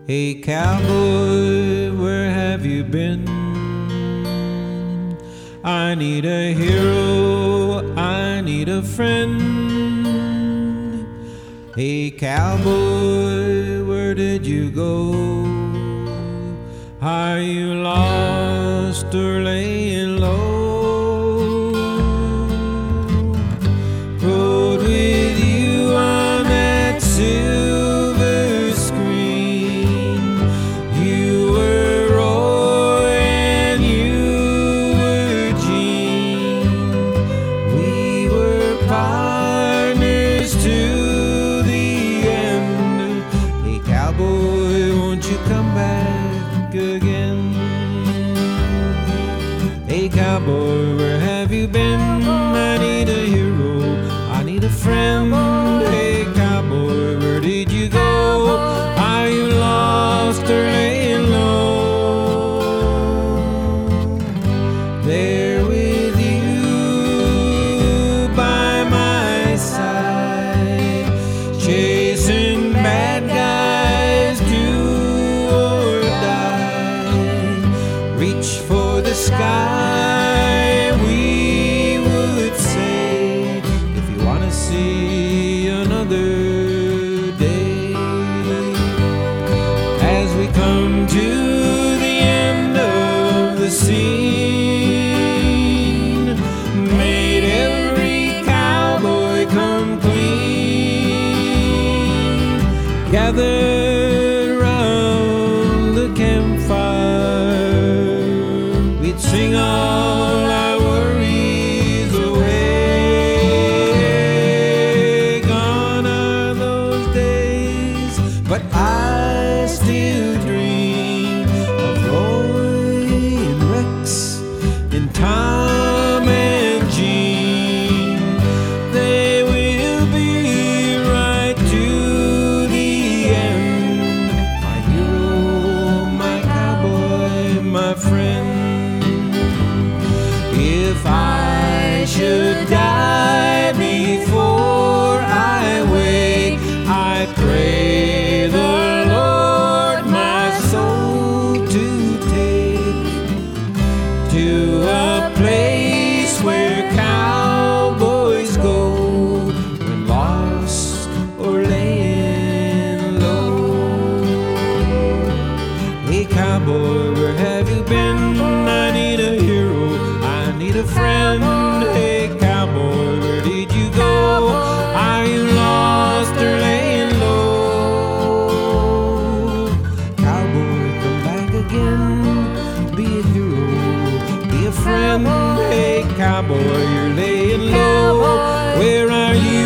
Hey cowboy, where have you been? I need a hero, I need a friend. Hey cowboy, where did you go? Are you lost or laying low? Rode with you on that silver screen. You were Roy and you were Gene. We were partners to the end. Hey cowboy, won't you come back again? Hey cowboy, where have you been? I need a hero, I need a friend. Hey cowboy, where did you go? Are you lost or laying low? There with you by my side, chasing bad guys, do or die. Reach for the sky, we would say, if you wanna see another day. As we come to the end of the scene, made every cowboy come clean. Gathered round the campfire, we'd sing all our worries away. Gone are those days, but I still dream of Roy and Rex and Tom and Gene. They will be right to the end. My hero, my cowboy, my friend. If I should die before I wake, I pray the Lord my soul to take to a place where cowboys go when lost or laying low. Hey cowboy, where have you been? I need a hero, I need a friend. Hey cowboy, where did you go? Are you lost or laying low? Cowboy, come back again. Be a hero, be a friend. Hey cowboy, you're laying low. Where are you?